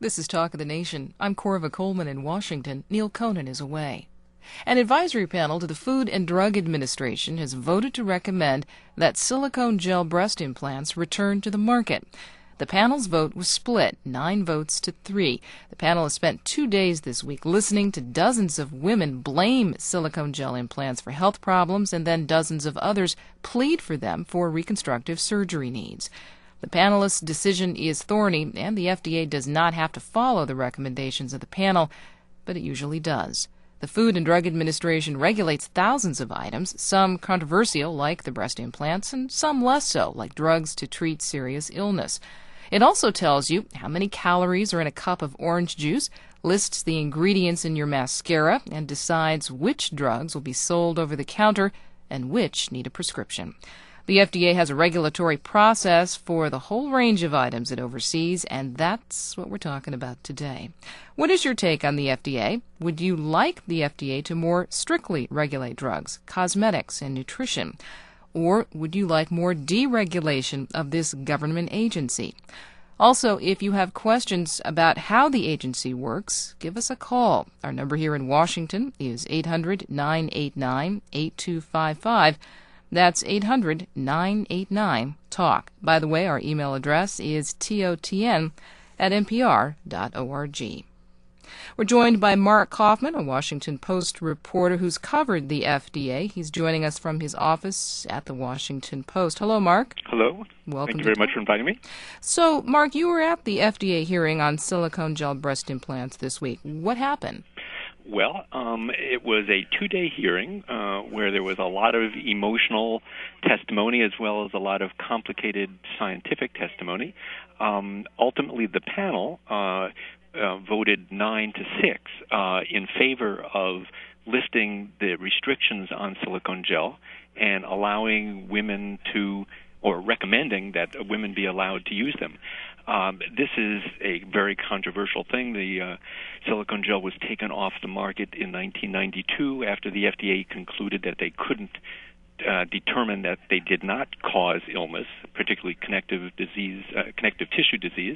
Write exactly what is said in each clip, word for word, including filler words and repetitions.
This is Talk of the Nation. I'm Corva Coleman in Washington. Neil Conan is away. An advisory panel to the Food and Drug Administration has voted to recommend that silicone gel breast implants return to the market. The panel's vote was split, nine votes to three. The panel has spent two days this week listening to dozens of women blame silicone gel implants for health problems, and then dozens of others plead for them for reconstructive surgery needs. The panelists' decision is thorny, and the F D A does not have to follow the recommendations of the panel, but it usually does. The Food and Drug Administration regulates thousands of items, some controversial, like the breast implants, and some less so, like drugs to treat serious illness. It also tells you how many calories are in a cup of orange juice, lists the ingredients in your mascara, and decides which drugs will be sold over the counter and which need a prescription. The F D A has a regulatory process for the whole range of items it oversees, and that's what we're talking about today. What is your take on the F D A? Would you like the F D A to more strictly regulate drugs, cosmetics, and nutrition? Or would you like more deregulation of this government agency? Also, if you have questions about how the agency works, give us a call. Our number here in Washington is eight hundred, nine eight nine, eight two five five. That's eight hundred, nine eight nine, talk. By the way, our email address is totn at n p r dot org. We're joined by Mark Kaufman, a Washington Post reporter who's covered the F D A. He's joining us from his office at the Washington Post. Hello, Mark. Hello. Welcome. Thank you very much for inviting me. So, Mark, you were at the F D A hearing on silicone gel breast implants this week. What happened? Well, um, it was a two-day hearing uh, where there was a lot of emotional testimony as well as a lot of complicated scientific testimony. Um, ultimately, the panel uh, uh, voted nine to six uh, in favor of lifting the restrictions on silicone gel and allowing women to, or recommending that women be allowed to use them. Um, this is a very controversial thing. The uh, silicone gel was taken off the market in nineteen ninety-two after the F D A concluded that they couldn't uh, determine that they did not cause illness, particularly connective disease, uh, connective tissue disease.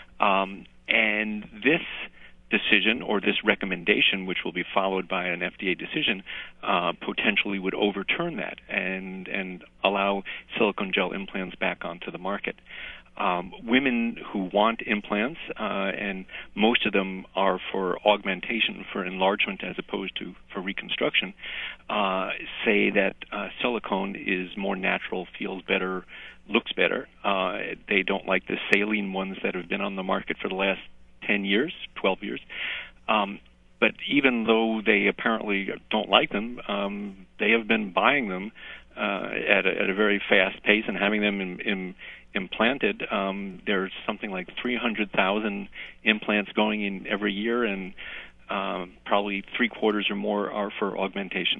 Um, and this decision, or this recommendation, which will be followed by an F D A decision, uh, potentially would overturn that and and allow silicone gel implants back onto the market. Um, women who want implants, uh, and most of them are for augmentation, for enlargement as opposed to for reconstruction, uh, say that uh, silicone is more natural, feels better, looks better. Uh, they don't like the saline ones that have been on the market for the last ten years, twelve years. Um, but even though they apparently don't like them, um, they have been buying them uh, at, a, at a very fast pace and having them in, in implanted. Um, there's something like three hundred thousand implants going in every year, and um, probably three quarters or more are for augmentation.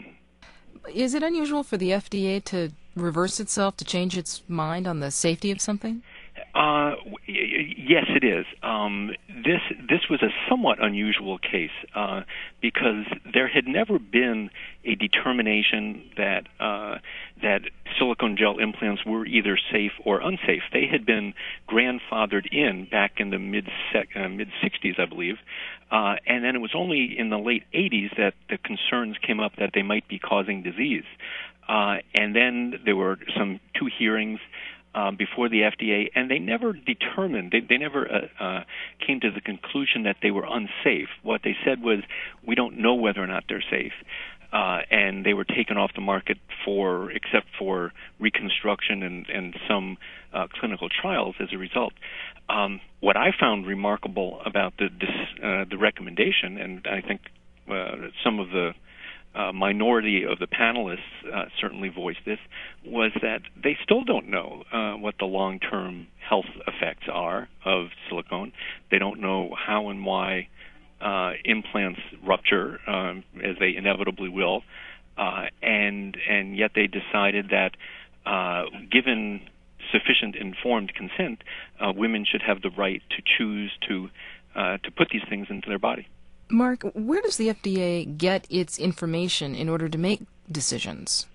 Is it unusual for the F D A to reverse itself, to change its mind on the safety of something? Uh, yes, it is. Um, this this was a somewhat unusual case uh, because there had never been a determination that uh, that silicone gel implants were either safe or unsafe. They had been grandfathered in back in the mid uh, mid sixties, I believe, uh, and then it was only in the late eighties that the concerns came up that they might be causing disease. Uh, and then there were some two hearings Um, before the F D A, and they never determined, they, they never uh, uh, came to the conclusion that they were unsafe. What they said was, we don't know whether or not they're safe. Uh, and they were taken off the market for, except for reconstruction and, and some uh, clinical trials as a result. Um, what I found remarkable about the, this, uh, the recommendation, and I think uh, some of the Uh, minority of the panelists uh, certainly voiced this, was that they still don't know uh, what the long-term health effects are of silicone. They don't know how and why uh, implants rupture, um, as they inevitably will, uh, and and yet they decided that uh, given sufficient informed consent, uh, women should have the right to choose to uh, to put these things into their body. Mark, where does the F D A get its information in order to make decisions?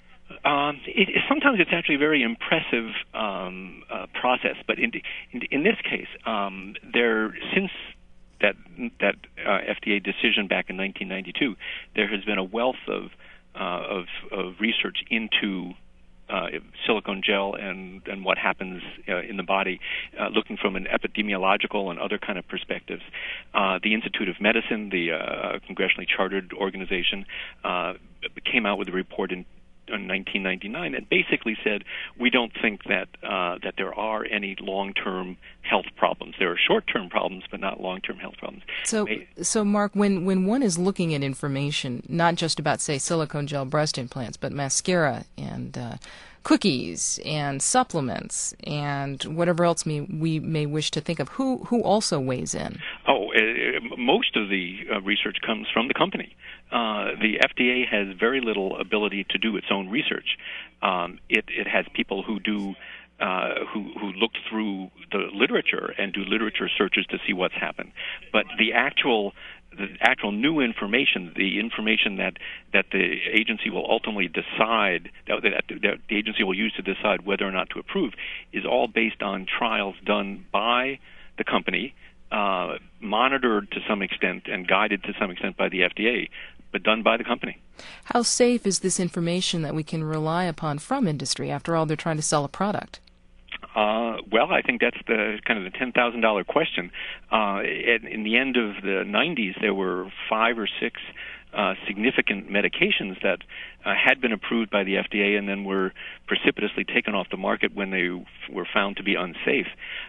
Um, it, sometimes it's actually a very impressive um, uh, process, but in, in, in this case, um, there since uh, F D A decision back in nineteen ninety-two, there has been a wealth of uh, of, of research into uh, silicone gel and, and what happens uh, in the body, uh, looking from an epidemiological and other kind of perspectives. Uh, the Institute of Medicine, the uh, congressionally chartered organization, uh, came out with a report in in nineteen ninety-nine, and basically said we don't think that uh, that there are any long-term health problems. There are short-term problems, but not long-term health problems. So, so Mark, when when one is looking at information, not just about say silicone gel breast implants, but mascara and uh, cookies and supplements and whatever else may, we may wish to think of, who who also weighs in? Oh, uh, most of the uh, research comes from the company. Uh, the F D A has very little ability to do its own research. Um, it, it has people who do uh, who, who look through the literature and do literature searches to see what's happened. But the actual the actual new information, the information that, that the agency will ultimately decide, that, that, that the agency will use to decide whether or not to approve, is all based on trials done by the company, uh, monitored to some extent and guided to some extent by the F D A, but done by the company. How safe is this information that we can rely upon from industry? After all, they're trying to sell a product. Uh, well, I think that's the kind of the ten thousand dollar question. Uh, in, in the end of the nineties, there were five or six uh, significant medications that uh, had been approved by the F D A and then were precipitously taken off the market when they were found to be unsafe.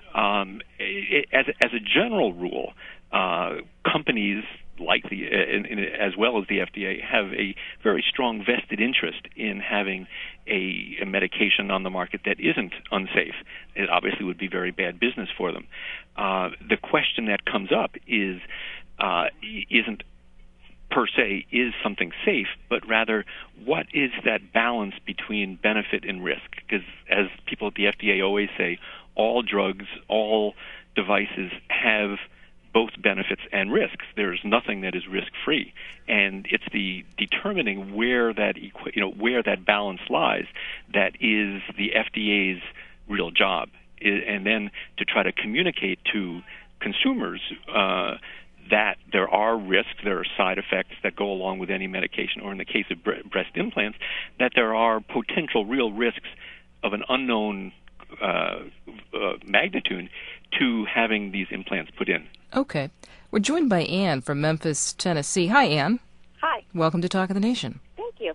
Um, it, as, as a general rule, uh, companies like the, uh, in, in, as well as the F D A, have a very strong vested interest in having a, a medication on the market that isn't unsafe. It obviously would be very bad business for them. Uh, the question that comes up is uh, isn't per se is something safe, but rather what is that balance between benefit and risk? Because as people at the F D A always say, all drugs, all devices have both benefits and risks. There's nothing that is risk-free, and it's the determining where that equi- you know where that balance lies that is the F D A's real job, I- and then to try to communicate to consumers uh, that there are risks, there are side effects that go along with any medication, or in the case of bre- breast implants, that there are potential real risks of an unknown uh, uh, magnitude to having these implants put in. Okay. We're joined by Ann from Memphis, Tennessee. Hi, Ann. Hi. Welcome to Talk of the Nation. Thank you.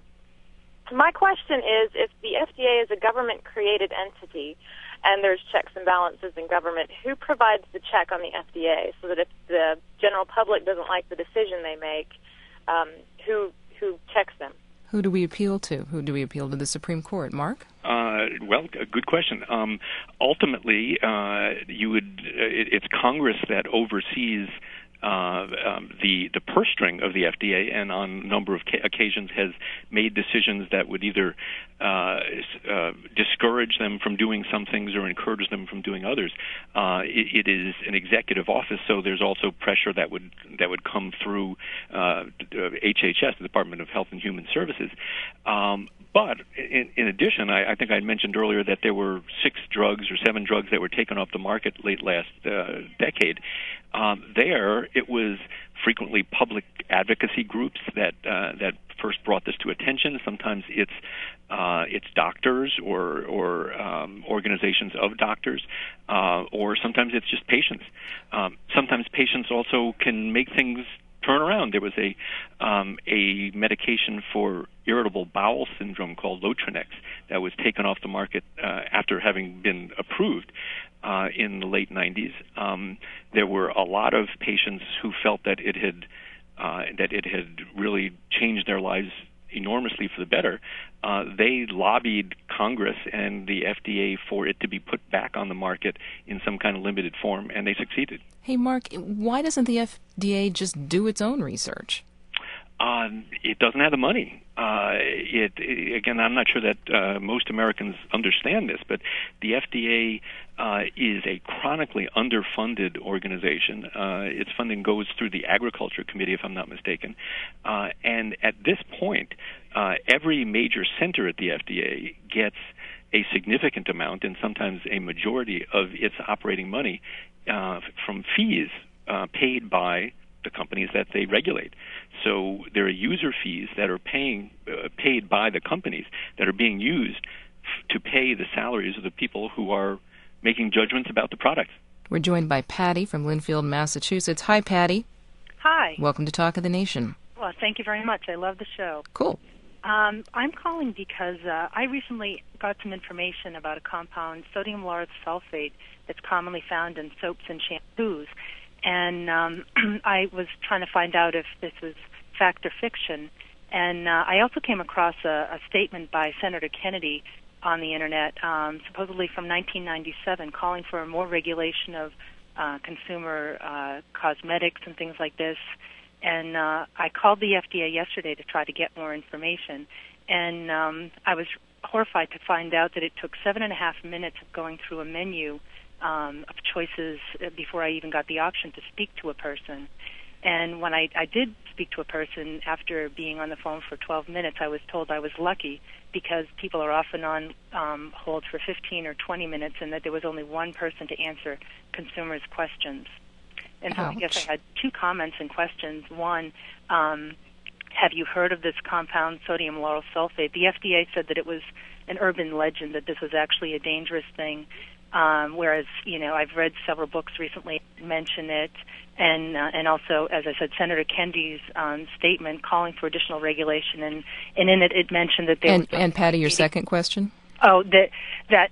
My question is, if the F D A is a government-created entity and there's checks and balances in government, who provides the check on the F D A so that if the general public doesn't like the decision they make, um, who who checks them? Who do we appeal to? Who do we appeal to? The Supreme Court? Mark? Uh, well, a good question. Um, ultimately, uh, you would it, it's Congress that oversees uh, um, the the purse string of the F D A, and on a number of ca- occasions has made decisions that would either uh, uh, discourage them from doing some things or encourage them from doing others. Uh, it, it is an executive office, so there's also pressure that would that would come through uh, H H S, the Department of Health and Human Services. Um, But in, in addition, I, I think I mentioned earlier that there were six drugs or seven drugs that were taken off the market late last uh, decade. Um, there, it was frequently public advocacy groups that uh, that first brought this to attention. Sometimes it's uh, it's doctors or or um, organizations of doctors, uh, or sometimes it's just patients. Um, sometimes patients also can make things turn around. There was a um, a medication for irritable bowel syndrome called Lotrinex that was taken off the market uh, after having been approved uh, in the late nineties. Um, there were a lot of patients who felt that it had uh, that it had really changed their lives enormously for the better. Uh, they lobbied Congress and the F D A for it to be put back on the market in some kind of limited form, and they succeeded. Hey, Mark, why doesn't the F D A just do its own research? Um, it doesn't have the money. Uh, it, it again, I'm not sure that uh, most Americans understand this, but the F D A uh, is a chronically underfunded organization. Uh, its funding goes through the Agriculture Committee, if I'm not mistaken. Uh, and at this point, uh, every major center at the F D A gets a significant amount, and sometimes a majority of its operating money uh, from fees uh, paid by the companies that they regulate. So there are user fees that are paying uh, paid by the companies that are being used f- to pay the salaries of the people who are making judgments about the product. We're joined by Patty from Linfield, Massachusetts. Hi, Patty. Hi. Welcome to Talk of the Nation. Well, thank you very much. I love the show. Cool. Um, I'm calling because uh, I recently got some information about a compound, sodium lauryl sulfate, that's commonly found in soaps and shampoos. And um, I was trying to find out if this was fact or fiction. And uh, I also came across a, a statement by Senator Kennedy on the Internet, um, supposedly from nineteen ninety-seven, calling for more regulation of uh, consumer uh, cosmetics and things like this. And uh, I called the F D A yesterday to try to get more information. And um, I was horrified to find out that it took seven and a half minutes of going through a menu um, of choices before I even got the option to speak to a person. And when I, I did speak to a person, after being on the phone for twelve minutes, I was told I was lucky because people are often on um, hold for fifteen or twenty minutes, and that there was only one person to answer consumers' questions. And so Ouch. I guess I had two comments and questions. One, um, have you heard of this compound, sodium lauryl sulfate? The F D A said that it was an urban legend, that this was actually a dangerous thing, um, whereas, you know, I've read several books recently mention it. And uh, and also, as I said, Senator Kennedy's um, statement calling for additional regulation, and, and in it it mentioned that there And, was... and Patty, your second question? Oh, that... that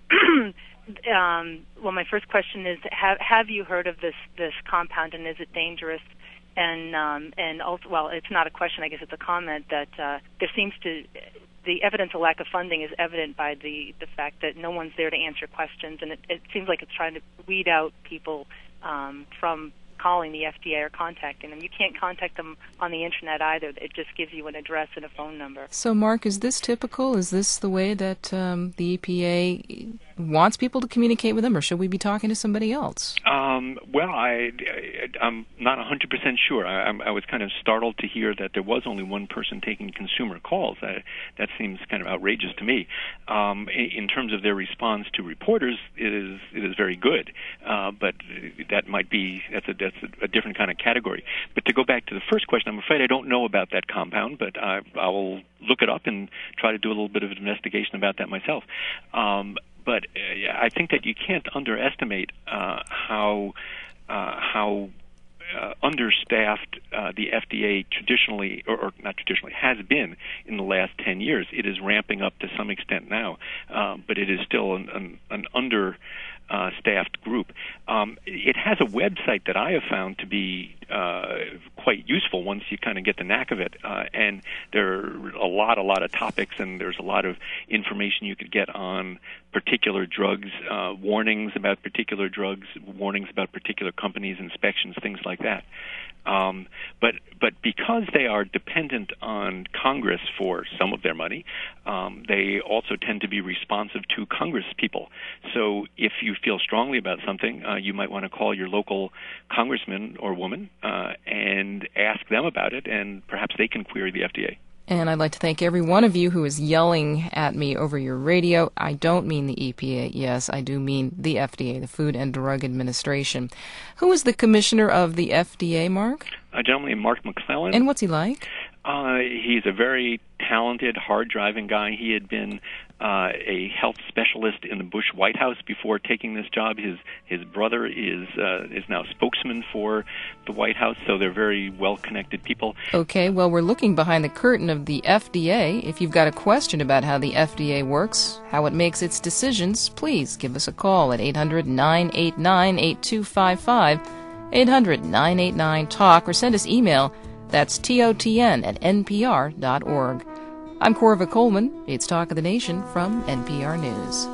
um, well, my first question is, have, have you heard of this, this compound, and is it dangerous? And, um, and also, well, it's not a question, I guess it's a comment, that uh, there seems to... The evidence of lack of funding is evident by the, the fact that no one's there to answer questions, and it, it seems like it's trying to weed out people um, from calling the F D A or contacting them. You can't contact them on the Internet either. It just gives you an address and a phone number. So, Mark, is this typical? Is this the way that um, the E P A wants people to communicate with them, or should we be talking to somebody else? Um, well, I, I, I'm not one hundred percent sure. I, I was kind of startled to hear that there was only one person taking consumer calls. I, that seems kind of outrageous to me. Um, in, in terms of their response to reporters, it is it is very good. Uh, but that might be that's a that's a, a different kind of category. But to go back to the first question, I'm afraid I don't know about that compound, but I, I will look it up and try to do a little bit of an investigation about that myself. Um, But uh, I think that you can't underestimate uh, how uh, how uh, understaffed uh, the F D A traditionally, or, or not traditionally, has been in the last ten years. It is ramping up to some extent now, uh, but it is still an, an, an under uh, staffed group. Um, it has a website that I have found to be uh, quite useful once you kind of get the knack of it, uh, and there are a lot, a lot of topics, and there's a lot of information you could get on particular drugs, uh, warnings about particular drugs, warnings about particular companies, inspections, things like that. Um, but but because they are dependent on Congress for some of their money, um, they also tend to be responsive to Congress people. So if you feel strongly about something, uh, you might want to call your local congressman or woman uh, and ask them about it, and perhaps they can query the F D A. And I'd like to thank every one of you who is yelling at me over your radio. I don't mean the E P A. Yes, I do mean the F D A, the Food and Drug Administration. Who is the commissioner of the F D A, Mark? A gentleman named Mark McClellan. And what's he like? Uh, he's a very talented, hard-driving guy. He had been uh, a health specialist in the Bush White House before taking this job. His his brother is uh, is now spokesman for the White House, so they're very well-connected people. Okay, well, we're looking behind the curtain of the F D A. If you've got a question about how the F D A works, how it makes its decisions, please give us a call at eight hundred, nine eight nine, eight two five five, eight hundred, nine eight nine, talk, or send us email. That's T O T N at N P R dot org. I'm Corva Coleman. It's Talk of the Nation from N P R News.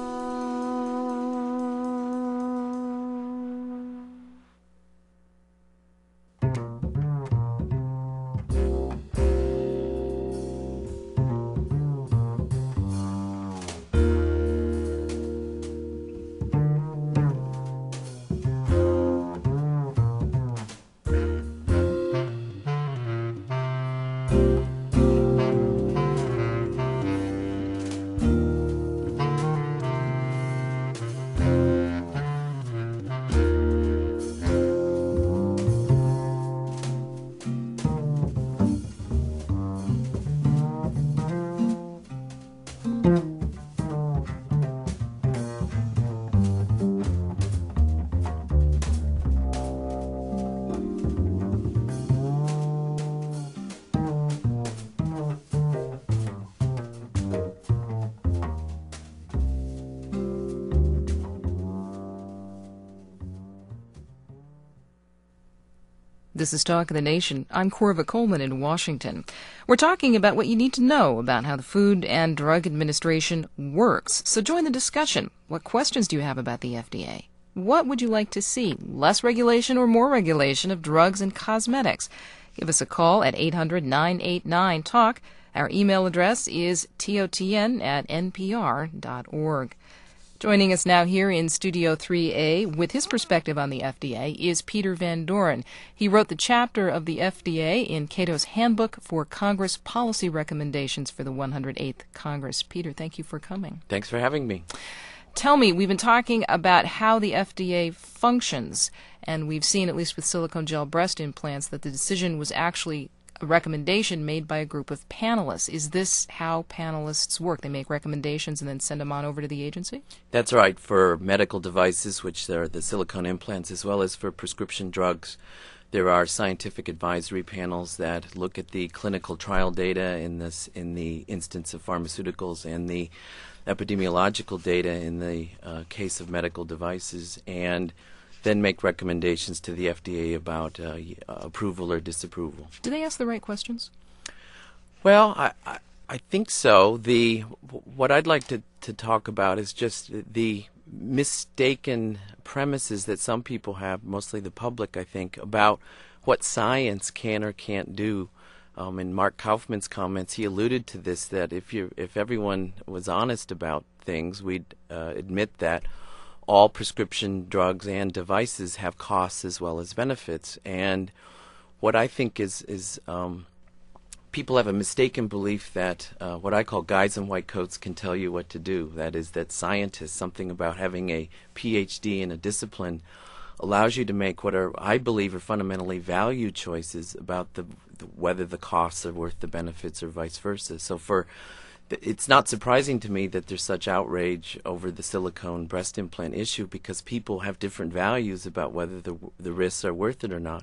This is Talk of the Nation. I'm Corva Coleman in Washington. We're talking about what you need to know about how the Food and Drug Administration works. So join the discussion. What questions do you have about the F D A? What would you like to see? Less regulation or more regulation of drugs and cosmetics? Give us a call at eight hundred, nine eight nine, talk. Our email address is totn at n p r dot org. Joining us now here in Studio three A with his perspective on the F D A is Peter Van Doren. He wrote the chapter of the F D A in Cato's Handbook for Congress Policy Recommendations for the one hundred eighth Congress. Peter, thank you for coming. Thanks for having me. Tell me, we've been talking about how the F D A functions, and we've seen, at least with silicone gel breast implants, that the decision was actually a recommendation made by a group of panelists. Is this how panelists work? They make recommendations and then send them on over to the agency? That's right. For medical devices, which are the silicone implants, as well as for prescription drugs, there are scientific advisory panels that look at the clinical trial data in this, in the instance of pharmaceuticals, and the epidemiological data in the uh, case of medical devices, and then make recommendations to the F D A about uh, approval or disapproval. Do they ask the right questions? Well, I, I, I think so. The what I'd like to, to talk about is just the mistaken premises that some people have, mostly the public, I think, about what science can or can't do. Um, in Mark Kaufman's comments, he alluded to this, that if you if everyone was honest about things, we'd uh, admit that all prescription drugs and devices have costs as well as benefits. And what I think is, is um, people have a mistaken belief that uh, what I call guys in white coats can tell you what to do. That is, that scientists, something about having a P H D in a discipline, allows you to make what are, I believe, are fundamentally value choices about the, the whether the costs are worth the benefits or vice versa. So for it's not surprising to me that there's such outrage over the silicone breast implant issue, because people have different values about whether the the risks are worth it or not.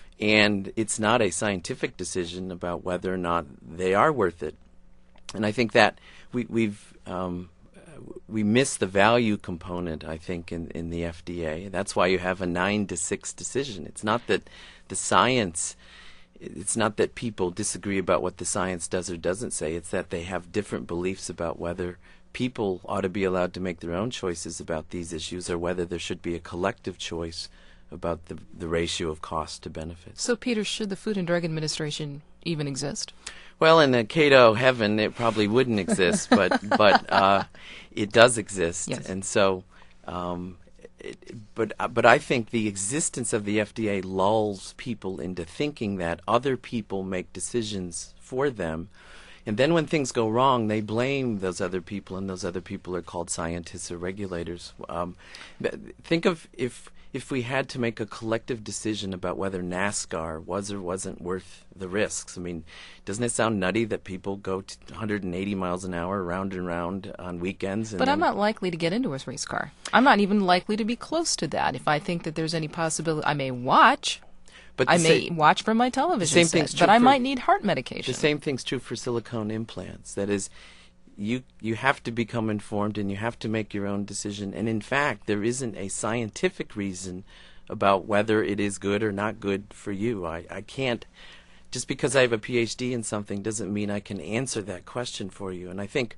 And it's not a scientific decision about whether or not they are worth it. And I think that we, we've um, we miss the value component, I think, in, in the F D A. That's why you have a nine to six decision. It's not that the science... It's not that people disagree about what the science does or doesn't say. It's that they have different beliefs about whether people ought to be allowed to make their own choices about these issues, or whether there should be a collective choice about the, the ratio of cost to benefit. So, Peter, should the Food and Drug Administration even exist? Well, in a Cato heaven, it probably wouldn't exist, but but uh, it does exist, yes. And so. Um, It, but but I think the existence of the F D A lulls people into thinking that other people make decisions for them, and then when things go wrong, they blame those other people, and those other people are called scientists or regulators. Um, think of if if we had to make a collective decision about whether NASCAR was or wasn't worth the risks. I mean, doesn't it sound nutty that people go to one hundred eighty miles an hour round and round on weekends? And but I'm then... not likely to get into a race car. I'm not even likely to be close to that. If I think that there's any possibility, I may watch. But I may same, watch from my television same set, thing's true but I for, might need heart medication. The same thing's true for silicone implants. That is, you you have to become informed and you have to make your own decision. And in fact, there isn't a scientific reason about whether it is good or not good for you. I, I can't, just because I have a P H D in something doesn't mean I can answer that question for you. And I think,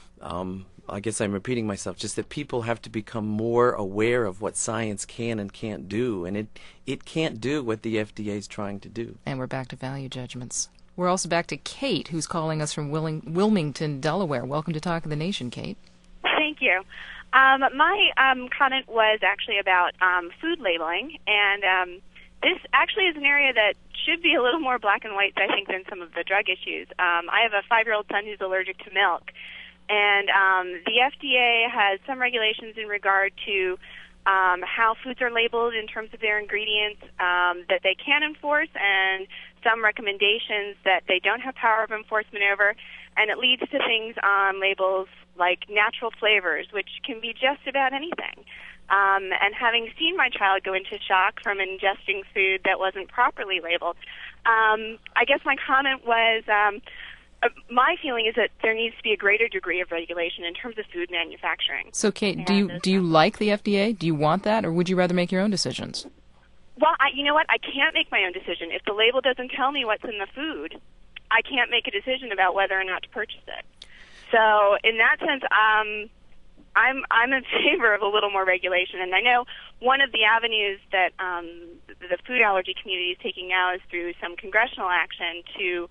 um, I guess I'm repeating myself, just that people have to become more aware of what science can and can't do. And it, it can't do what the F D A is trying to do. And we're back to value judgments. We're also back to Kate, who's calling us from Willing, Wilmington, Delaware. Welcome to Talk of the Nation, Kate. Thank you. Um, my um, comment was actually about um, food labeling, and um, this actually is an area that should be a little more black and white, I think, than some of the drug issues. Um, I have a five-year-old son who's allergic to milk, and um, the F D A has some regulations in regard to um, how foods are labeled in terms of their ingredients um, that they can enforce, and some recommendations that they don't have power of enforcement over, and it leads to things on labels like natural flavors, which can be just about anything. Um, and having seen my child go into shock from ingesting food that wasn't properly labeled, um, I guess my comment was, um, uh, my feeling is that there needs to be a greater degree of regulation in terms of food manufacturing. So, Kate, do you do you like the F D A? Do you want that, or would you rather make your own decisions? Well, I, you know what? I can't make my own decision. If the label doesn't tell me what's in the food, I can't make a decision about whether or not to purchase it. So in that sense, um, I'm I'm in favor of a little more regulation. And I know one of the avenues that um, the food allergy community is taking now is through some congressional action to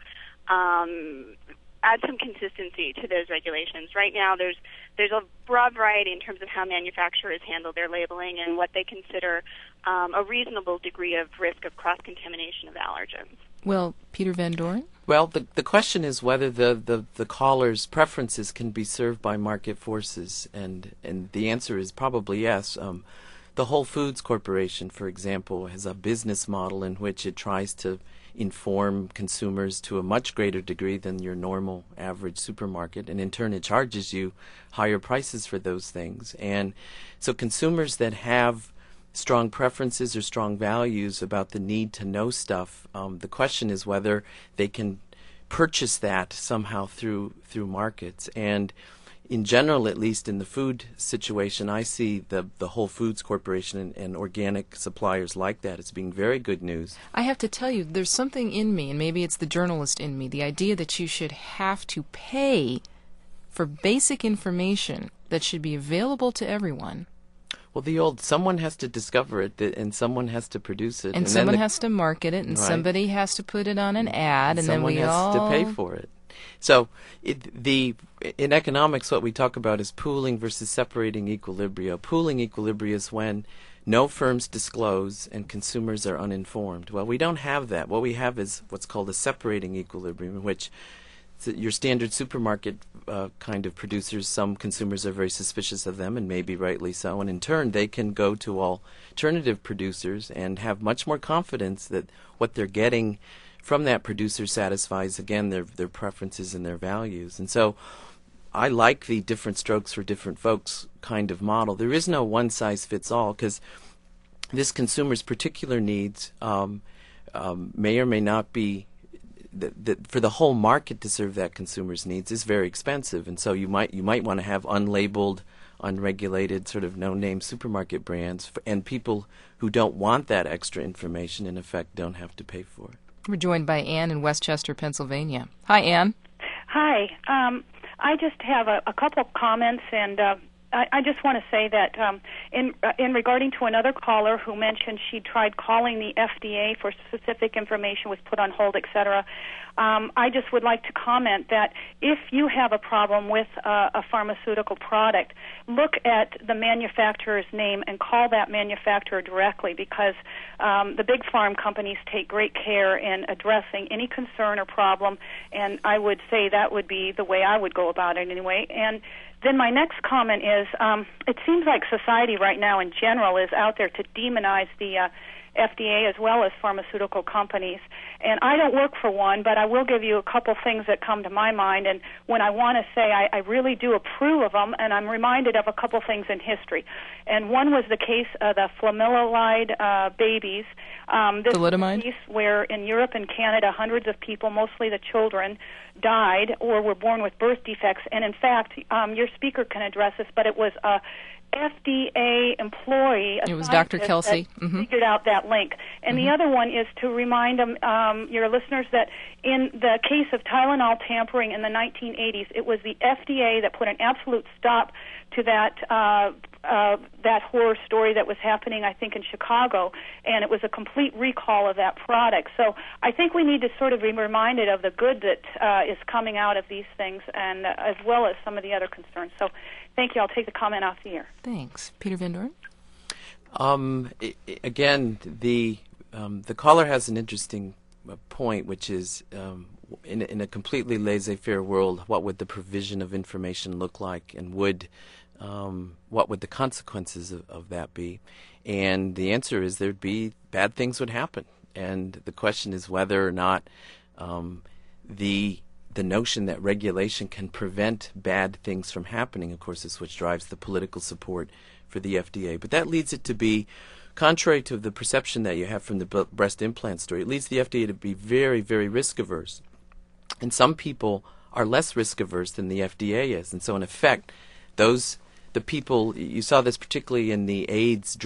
um, add some consistency to those regulations. Right now, there's there's a broad variety in terms of how manufacturers handle their labeling and what they consider um, a reasonable degree of risk of cross-contamination of allergens. Well, Peter Van Doren? Well, the the question is whether the, the, the caller's preferences can be served by market forces, and, and the answer is probably yes. Um, the Whole Foods Corporation, for example, has a business model in which it tries to inform consumers to a much greater degree than your normal average supermarket, and in turn it charges you higher prices for those things. And so consumers that have strong preferences or strong values about the need to know stuff, um, the question is whether they can purchase that somehow through through markets. And in general, at least in the food situation, I see the, the Whole Foods Corporation and, and organic suppliers like that as being very good news. I have to tell you, there's something in me, and maybe it's the journalist in me, the idea that you should have to pay for basic information that should be available to everyone. Well, the old, someone has to discover it, and someone has to produce it. And, and someone the, has to market it, and right. somebody has to put it on an ad, and, and then we has all... to pay for it. So it, the in economics, what we talk about is pooling versus separating equilibria. Pooling equilibria is when no firms disclose and consumers are uninformed. Well, we don't have that. What we have is what's called a separating equilibrium, in which your standard supermarket uh, kind of producers, some consumers are very suspicious of them, and maybe rightly so, and in turn they can go to alternative producers and have much more confidence that what they're getting from that producer satisfies, again, their their preferences and their values. And so I like the different strokes for different folks kind of model. There is no one-size-fits-all, because this consumer's particular needs um, um, may or may not be The, the, for the whole market to serve that consumer's needs is very expensive, and so you might you might want to have unlabeled, unregulated, sort of no-name supermarket brands, for, and people who don't want that extra information, in effect, don't have to pay for it. We're joined by Ann in Westchester, Pennsylvania. Hi, Ann. Hi. Um, I just have a, a couple of comments, and uh, I, I just want to say that um, in uh, in regarding to another caller who mentioned she tried calling the F D A for specific information, was put on hold, et cetera. Um, I just would like to comment that if you have a problem with uh, a pharmaceutical product, look at the manufacturer's name and call that manufacturer directly, because um, the big farm companies take great care in addressing any concern or problem, and I would say that would be the way I would go about it anyway. And then my next comment is, um, it seems like society right now in general is out there to demonize the uh, F D A as well as pharmaceutical companies. And I don't work for one, but I will give you a couple things that come to my mind. And when I want to say I, I really do approve of them, and I'm reminded of a couple things in history. And one was the case of the flamelolide uh, babies. Um, this was a case where in Europe and Canada, hundreds of people, mostly the children, died or were born with birth defects. And in fact, um, your speaker can address this, but it was a F D A employee. It was Doctor Kelsey. That mm-hmm. figured out that link. And mm-hmm. the other one is to remind them, um, your listeners, that in the case of Tylenol tampering in the nineteen eighties, it was the F D A that put an absolute stop to that uh, uh, that horror story that was happening, I think, in Chicago, and it was a complete recall of that product. So I think we need to sort of be reminded of the good that uh, is coming out of these things, and uh, as well as some of the other concerns. So thank you. I'll take the comment off the air. Thanks. Peter Van Doren? Um, I, again, the um, the caller has an interesting uh, point, which is um, in, in a completely laissez-faire world, what would the provision of information look like, and would um, what would the consequences of, of that be? And the answer is there'd be bad things would happen, and the question is whether or not um, the the notion that regulation can prevent bad things from happening, of course, is what drives the political support for the F D A. But that leads it to be, contrary to the perception that you have from the breast implant story, it leads the F D A to be very, very risk-averse. And some people are less risk-averse than the F D A is. And so, in effect, those the people, you saw this particularly in the AIDS drug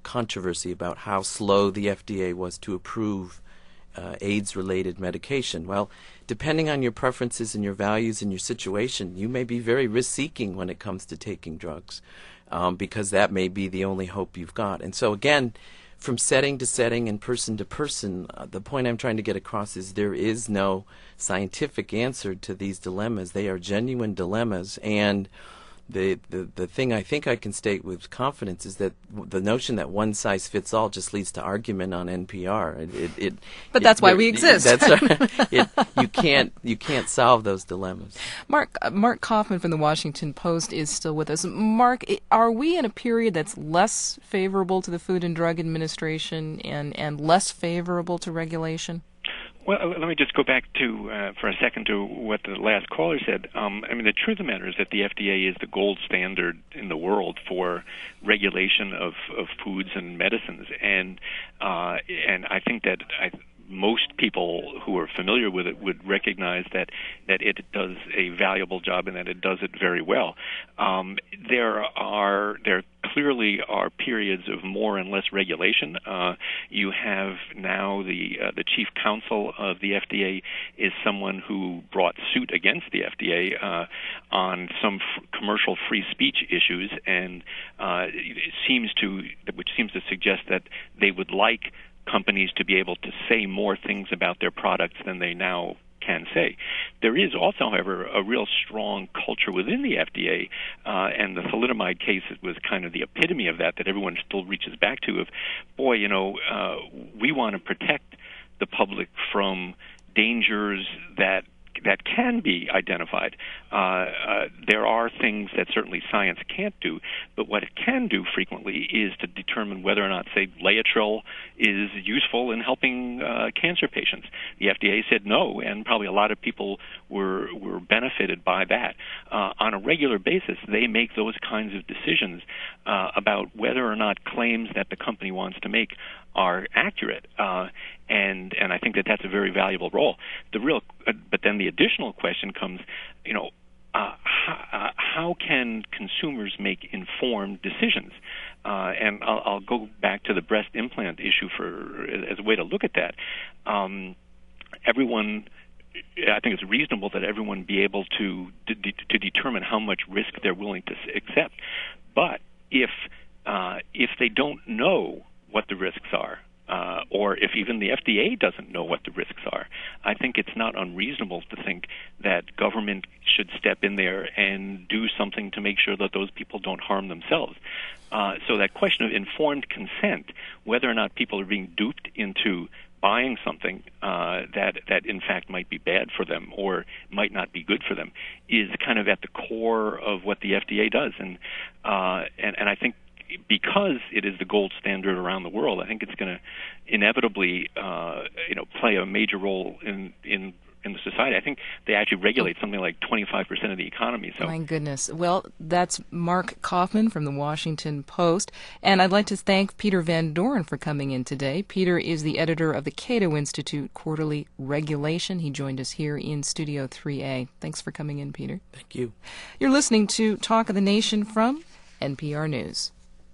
controversy about how slow the F D A was to approve uh, AIDS-related medication. Well, depending on your preferences and your values and your situation, you may be very risk-seeking when it comes to taking drugs, um, because that may be the only hope you've got. And so, again, from setting to setting and person to person, uh, the point I'm trying to get across is there is no scientific answer to these dilemmas. They are genuine dilemmas, and the, the, the thing I think I can state with confidence is that w- the notion that one size fits all just leads to argument on N P R. It, it, it, but it, that's why it, we exist. That's right. it, you can't you can't solve those dilemmas. Mark uh, Mark Kaufman from the Washington Post is still with us. Mark, are we in a period that's less favorable to the Food and Drug Administration and, and less favorable to regulation? Well, let me just go back to uh, for a second to what the last caller said. Um, I mean, the truth of the matter is that the F D A is the gold standard in the world for regulation of, of foods and medicines, and uh, and I think that I, most people who are familiar with it would recognize that that it does a valuable job and that it does it very well. Um, there are there clearly are periods of more and less regulation. Uh, you have now the uh, the chief counsel of the F D A is someone who brought suit against the F D A uh, on some f- commercial free speech issues, and uh, it seems to which seems to suggest that they would like companies to be able to say more things about their products than they now can say. There is also, however, a real strong culture within the F D A, uh, and the thalidomide case was kind of the epitome of that, that everyone still reaches back to of, boy, you know, uh, we want to protect the public from dangers that that can be identified. Uh, uh, there are things that certainly science can't do, but what it can do frequently is to determine whether or not, say, Laetrile is useful in helping uh, cancer patients. The F D A said no, and probably a lot of people were were benefited by that. Uh, on a regular basis, they make those kinds of decisions uh, about whether or not claims that the company wants to make are accurate. Uh, and and I think that that's a very valuable role. The real, uh, but then the additional question comes, you know, uh, how, uh, how can consumers make informed decisions? Uh, and I'll, I'll go back to the breast implant issue for as a way to look at that. Um, everyone. I think it's reasonable that everyone be able to de- to determine how much risk they're willing to accept. But if uh, if they don't know what the risks are, uh, or if even the F D A doesn't know what the risks are, I think it's not unreasonable to think that government should step in there and do something to make sure that those people don't harm themselves. Uh, so that question of informed consent, whether or not people are being duped into buying something uh, that that in fact might be bad for them or might not be good for them, is kind of at the core of what the F D A does, and uh, and and I think because it is the gold standard around the world, I think it's going to inevitably uh, you know play a major role in in. in the society. I think they actually regulate something like twenty-five percent of the economy. So. My goodness. Well, that's Mark Kaufman from the Washington Post. And I'd like to thank Peter Van Doren for coming in today. Peter is the editor of the Cato Institute Quarterly Regulation. He joined us here in Studio three A. Thanks for coming in, Peter. Thank you. You're listening to Talk of the Nation from N P R News.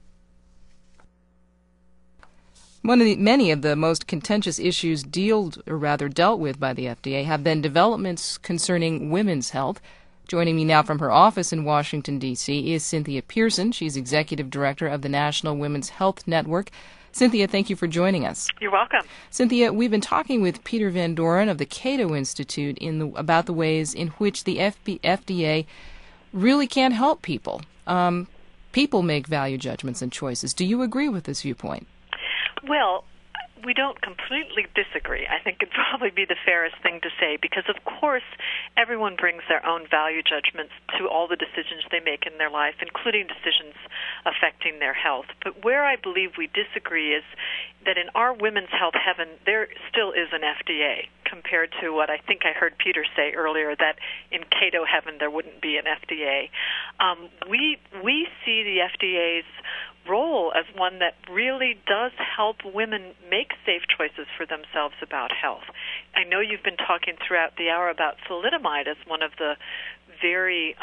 One of the, many of the most contentious issues dealt, or rather dealt with by the F D A have been developments concerning women's health. Joining me now from her office in Washington, D C is Cynthia Pearson. She's executive director of the National Women's Health Network. Cynthia, thank you for joining us. You're welcome. Cynthia, we've been talking with Peter Van Doren of the Cato Institute in the, about the ways in which the F D A really can't help people. Um, people make value judgments and choices. Do you agree with this viewpoint? Well, we don't completely disagree. I think it'd probably be the fairest thing to say because, of course, everyone brings their own value judgments to all the decisions they make in their life, including decisions affecting their health. But where I believe we disagree is that in our women's health heaven, there still is an F D A compared to what I think I heard Peter say earlier, that in Cato heaven there wouldn't be an F D A. Um, we we see the F D A's role as one that really does help women make safe choices for themselves about health. I know you've been talking throughout the hour about thalidomide as one of the very um,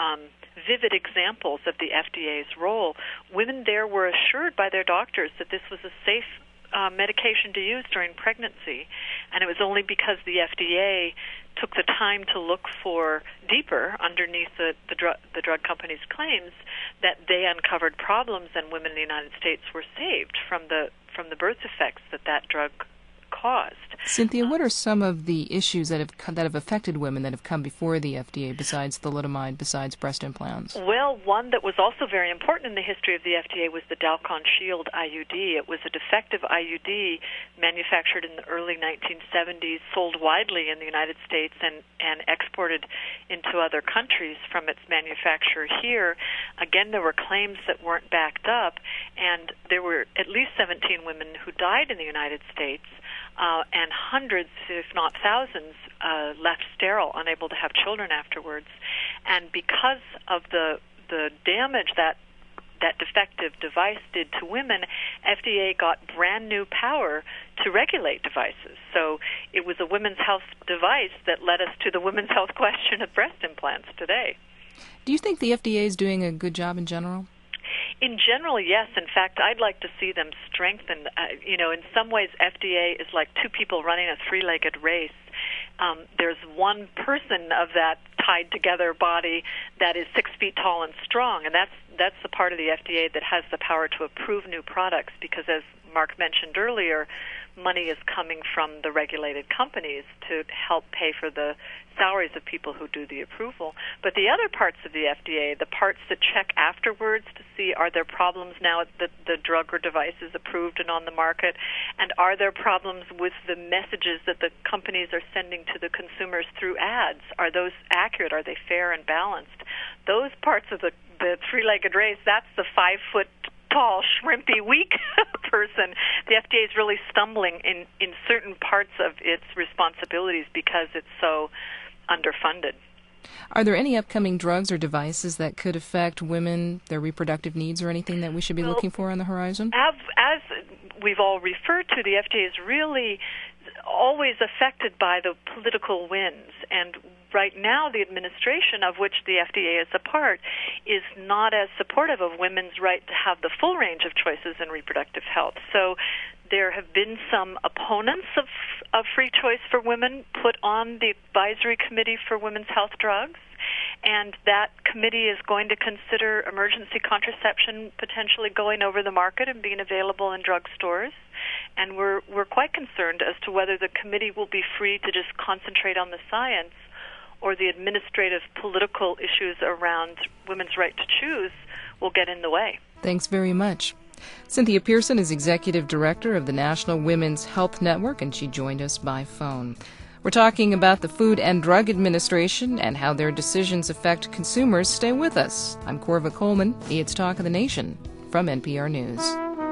vivid examples of the F D A's role. Women there were assured by their doctors that this was a safe uh, medication to use during pregnancy, and it was only because the F D A took the time to look for deeper underneath the, the, dr- the drug company's claims that they uncovered problems, and women in the United States were saved from the from the birth defects that that drug caused. Cynthia, what are some of the issues that have that have affected women that have come before the F D A besides thalidomide, besides breast implants? Well, one that was also very important in the history of the F D A was the Dalcon Shield I U D. It was a defective I U D manufactured in the early nineteen seventies, sold widely in the United States and, and exported into other countries from its manufacturer here. Again, there were claims that weren't backed up, and there were at least seventeen women who died in the United States. Uh, and hundreds, if not thousands, uh, left sterile, unable to have children afterwards. And because of the the damage that that defective device did to women, F D A got brand new power to regulate devices. So it was a women's health device that led us to the women's health question of breast implants today. Do you think the F D A is doing a good job in general? In general, yes. In fact, I'd like to see them strengthened. Uh, you know, in some ways, F D A is like two people running a three-legged race. Um, there's one person of that tied together body that is six feet tall and strong, and that's that's the part of the F D A that has the power to approve new products, because as Mark mentioned earlier, money is coming from the regulated companies to help pay for the salaries of people who do the approval. But the other parts of the F D A, the parts that check afterwards to see are there problems now that the drug or device is approved and on the market, and are there problems with the messages that the companies are sending to the consumers through ads? Are those accurate? Are they fair and balanced? Those parts of the, the three-legged race, that's the five-foot tall, shrimpy, weak person. The F D A is really stumbling in, in certain parts of its responsibilities because it's so underfunded. Are there any upcoming drugs or devices that could affect women, their reproductive needs, or anything that we should be well, looking for on the horizon? As, as we've all referred to, the F D A is really always affected by the political winds, and right now the administration, of which the F D A is a part, is not as supportive of women's right to have the full range of choices in reproductive health. So there have been some opponents of, of free choice for women put on the advisory committee for women's health drugs, and that committee is going to consider emergency contraception potentially going over the market and being available in drugstores. And we're we're quite concerned as to whether the committee will be free to just concentrate on the science, or the administrative political issues around women's right to choose will get in the way. Thanks very much. Cynthia Pearson is Executive Director of the National Women's Health Network, and she joined us by phone. We're talking about the Food and Drug Administration and how their decisions affect consumers. Stay with us. I'm Corva Coleman. It's Talk of the Nation from N P R News.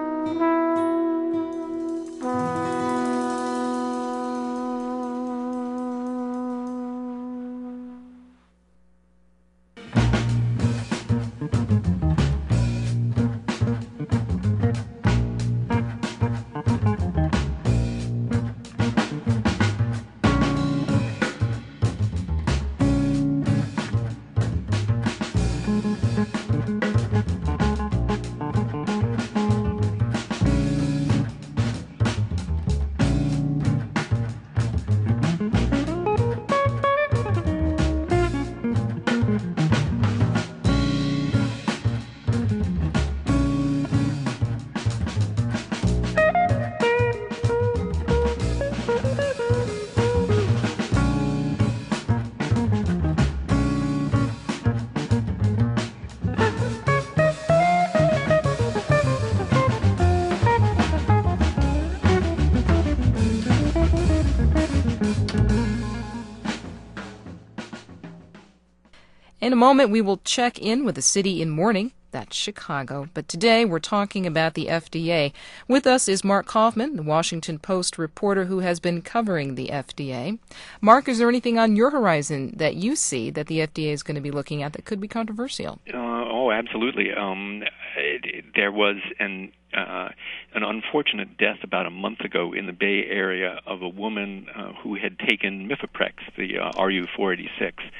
In a moment, we will check in with a city in mourning. That's Chicago. But today, we're talking about the F D A. With us is Mark Kaufman, the Washington Post reporter who has been covering the F D A. Mark, is there anything on your horizon that you see that the F D A is going to be looking at that could be controversial? Uh, oh, absolutely. Um, it, it, there was an uh, an unfortunate death about a month ago in the Bay Area of a woman uh, who had taken Mifeprex, the uh, R U four eighty-six.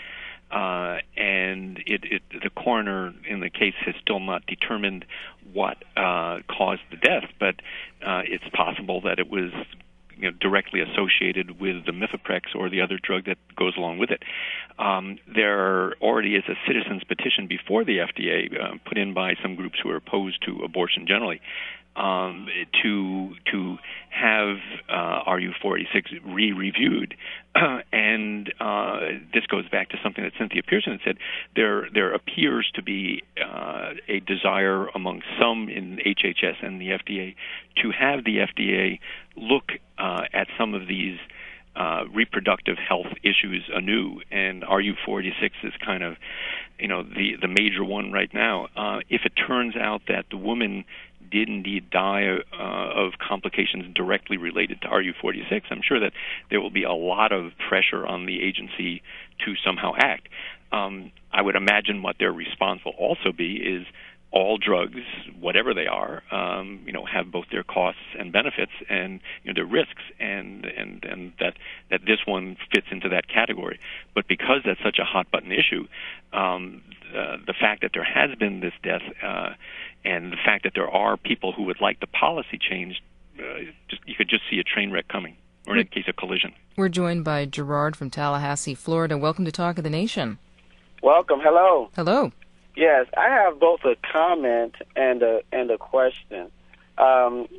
uh, and it, it, the coroner in the case has still not determined what uh, caused the death, but uh, it's possible that it was you know, directly associated with the Mifeprex or the other drug that goes along with it. Um, there already is a citizen's petition before the F D A, uh, put in by some groups who are opposed to abortion generally, um, to to have uh, R U four eighty-six re-reviewed. Uh, and uh, this goes back to something that Cynthia Pearson had said. There there appears to be uh, a desire among some in H H S and the F D A to have the F D A look uh, at some of these uh, reproductive health issues anew, and R U four eighty-six is kind of, you know, the the major one right now. Uh, if it turns out that the woman did indeed die uh, of complications directly related to R U four eighty-six, I'm sure that there will be a lot of pressure on the agency to somehow act. Um, I would imagine what their response will also be is all drugs, whatever they are, um, you know, have both their costs and benefits and you know their risks, and and and that that this one fits into that category. But because that's such a hot button issue, um, uh, the fact that there has been this death uh, and the fact that there are people who would like the policy changed, uh, just, you could just see a train wreck coming, or in a case, a collision. We're joined by Gerard from Tallahassee, Florida. Welcome to Talk of the Nation. Welcome. Hello. Hello. Yes, I have both a comment and a and a question. Um,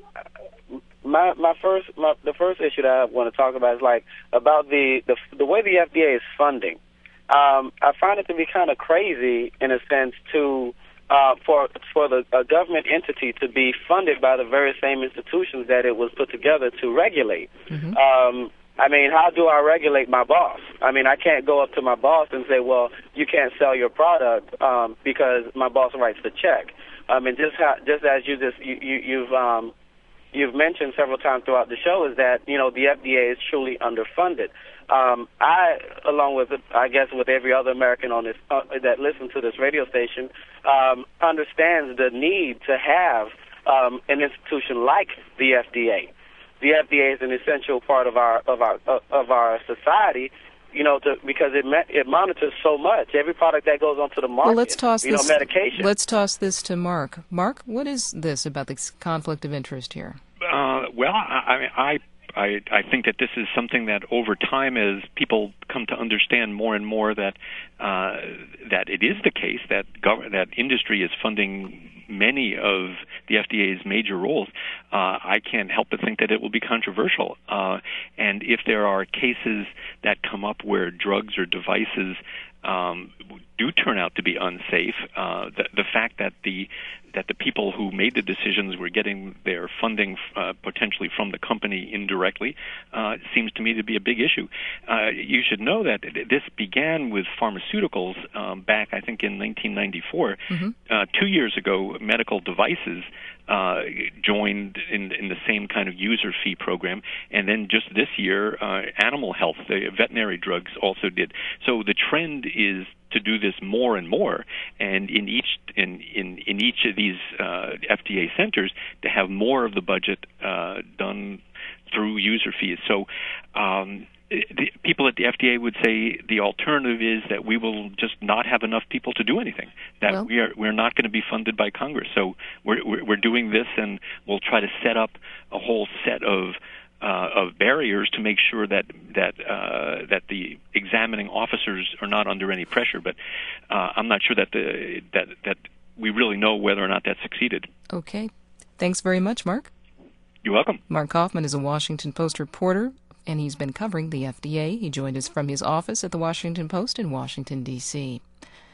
my my first my, the first issue that I want to talk about is like about the the, the way the F D A is funding. Um, I find it to be kind of crazy in a sense to uh, for for the a government entity to be funded by the very same institutions that it was put together to regulate. Mm-hmm. Um, I mean, how do I regulate my boss? I mean, I can't go up to my boss and say, well, you can't sell your product um, because my boss writes the check. I mean, just how, just as you just you, you, you've um, you've mentioned several times throughout the show, is that you know the F D A is truly underfunded. Um, I, along with I guess with every other American on this uh, that listens to this radio station, um, understands the need to have um, an institution like the F D A. The F D A is an essential part of our of our of our society, you know, to, because it it monitors so much. Every product that goes onto the market, well, let's toss you this, know, medication. Let's toss this to Mark. Mark, what is this about the conflict of interest here? Uh, well, I, I I I think that this is something that over time, as people come to understand more and more that uh, that it is the case that gov- that industry is funding many of the F D A's major roles, uh, I can't help but think that it will be controversial. Uh, and if there are cases that come up where drugs or devices um, do turn out to be unsafe, uh, the, the fact that the that the people who made the decisions were getting their funding uh, potentially from the company indirectly uh, seems to me to be a big issue. Uh, you should know that this began with pharmaceuticals um, back, I think, in nineteen ninety-four. Mm-hmm. Uh, two years ago, medical devices uh, joined in, in the same kind of user fee program, and then just this year, uh, animal health, the veterinary drugs also did. So the trend is to do this more and more, and in each in in, in each of these uh, F D A centers to have more of the budget uh, done through user fees. So um, the people at the F D A would say the alternative is that we will just not have enough people to do anything. That well, we are we're not going to be funded by Congress. So we're, we're we're doing this, and we'll try to set up a whole set of Uh, of barriers to make sure that that uh, that the examining officers are not under any pressure. But uh, I'm not sure that the that that we really know whether or not that succeeded. Okay, thanks very much, Mark. You're welcome. Mark Kaufman is a Washington Post reporter, and he's been covering the F D A. He joined us from his office at the Washington Post in Washington, D C